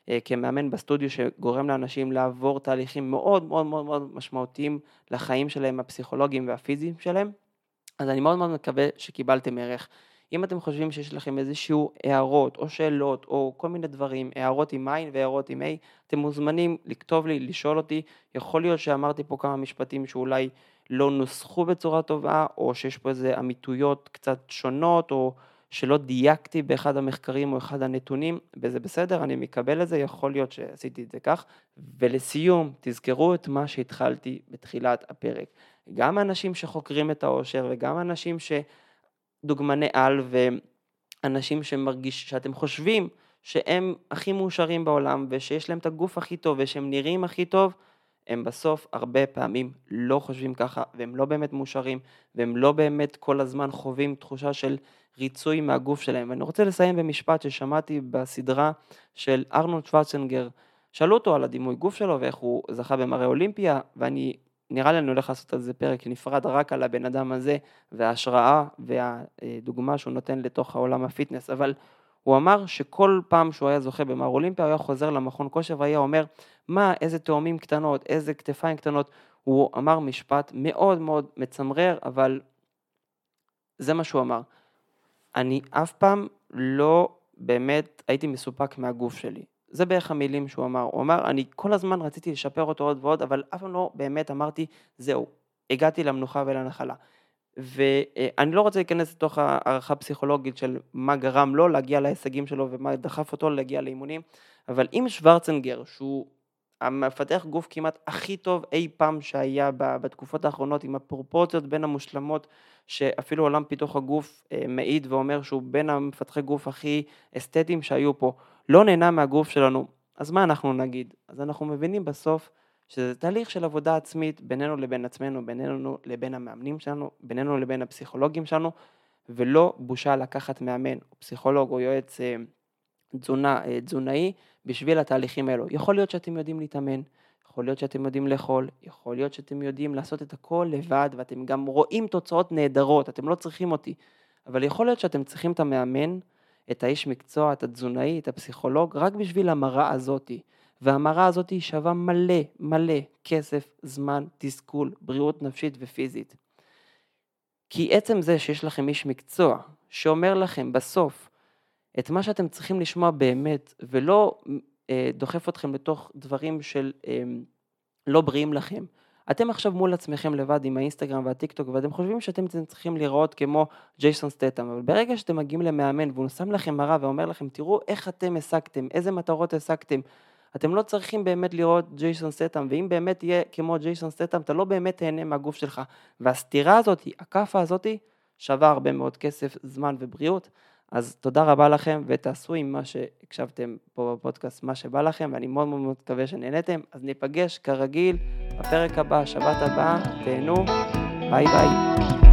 כמאמן בסטודיו שגורם לאנשים לעבור תהליכים מאוד מאוד מאוד מאוד משמעותיים לחיים שלהם, הפסיכולוגיים והפיזיים שלהם. אז אני מאוד מאוד מקווה שקיבלתם ערך. אם אתם חושבים שיש לכם איזשהו הערות או שאלות או כל מיני דברים, הערות עם עין והערות עם אי, אתם מוזמנים לכתוב לי, לשאול אותי. יכול להיות שאמרתי פה כמה משפטים שאולי לא נוסחו בצורה טובה, או שיש פה איזה אמיתויות קצת שונות, או שלא דייקתי באחד המחקרים או אחד הנתונים, וזה בסדר, אני מקבל את זה, יכול להיות שעשיתי את זה כך. ולסיום, תזכרו את מה שהתחלתי בתחילת הפרק. גם אנשים שחוקרים את האושר, וגם אנשים ש... דוגמני על, ואנשים שמרגיש, שאתם חושבים שהם הכי מאושרים בעולם, ושיש להם את הגוף הכי טוב, ושהם נראים הכי טוב, הם בסוף הרבה פעמים לא חושבים ככה, והם לא באמת מאושרים, והם לא באמת כל הזמן חווים תחושה של ריצוי מהגוף שלהם. ואני רוצה לסיים במשפט ששמעתי בסדרה של ארנולד שוורצנגר, שאלו אותו על הדימוי גוף שלו, ואיך הוא זכה במראה אולימפיה, ואני נראה לי אני הולך לעשות על זה פרק נפרד רק על הבן אדם הזה, וההשראה והדוגמה שהוא נותן לתוך העולם הפיטנס, אבל הוא אמר שכל פעם שהוא היה זוכה במראה אולימפיה, הוא היה חוזר למכון כושר, והיה אומר, מה, איזה תאומים קטנות, איזה כתפיים קטנות. הוא אמר משפט מאוד מאוד מצמרר, אבל זה מה שהוא אמר. אני אף פעם לא באמת הייתי מסופק מהגוף שלי. זה בערך המילים שהוא אמר. הוא אמר, אני כל הזמן רציתי לשפר אותו עוד ועוד, אבל אף פעם לא באמת אמרתי, זהו, הגעתי למנוחה ולנחלה. ואני לא רוצה להיכנס לתוך הערכה פסיכולוגית של מה גרם לו להגיע להישגים שלו, ומה דחף אותו להגיע לאימונים, אבל אם שוורצנגר, שהוא המפתח גוף כמעט הכי טוב אי פעם שהיה בתקופות האחרונות, עם הפרופורציות בין המושלמות, שאפילו עולם פיתוח הגוף מעיד ואומר שהוא בין המפתחי גוף הכי אסתטיים שהיו פה, לא נהנה מהגוף שלנו, אז מה אנחנו נגיד? אז אנחנו מבינים בסוף שזה תהליך של עבודה עצמית בינינו לבין עצמנו, בינינו לבין המאמנים שלנו, בינינו לבין הפסיכולוגים שלנו, ולא בושה לקחת מאמן, או פסיכולוג או יועץ תזונה, תזונאי, בשביל התהליכים האלו. יכול להיות שאתם יודעים להתאמן, יכול להיות שאתם יודעים לאכול, יכול להיות שאתם יודעים לעשות את הכל לבד, ואתם גם רואים תוצאות נהדרות, אתם לא צריכים אותי, אבל יכול להיות שאתם צריכים את המאמן, את האיש מקצוע, את התזונאי, את הפסיכולוג, רק בשביל המראה הזאת, והמראה הזאת היא שווה מלא, מלא כסף, זמן, תסכול, בריאות נפשית ופיזית. כי עצם זה שיש לכם איש מקצוע, שאומר לכם בסוף, את מה שאתם צריכים לשמוע באמת, ולא אה, דוחף אתכם לתוך דברים של אה, לא בריאים לכם. אתם עכשיו מול עצמכם לבד עם האינסטגרם והטיקטוק, ואתם חושבים שאתם צריכים לראות כמו ג'ייסון סטטהאם, אבל ברגע שאתם מגיעים למאמן, והוא שם לכם מראה ואומר לכם, תראו איך אתם השגתם, איזה מטרות השגתם, אתם לא צריכים באמת לראות ג'ייסון סטטהאם, ואם באמת יהיה כמו ג'ייסון סטטהאם, אתה לא באמת תהנה מהגוף שלך, והסתירה הזאת, הכאפה הזאת, שווה הרבה מאוד כסף, זמן ובריאות. אז תודה רבה לכם, ותעשו עם מה שהקשבתם פה בפודקאסט, מה שבא לכם, ואני מאוד מאוד מקווה שנהנתם. אז ניפגש כרגיל בפרק הבא, שבת הבאה, תהנו, ביי ביי.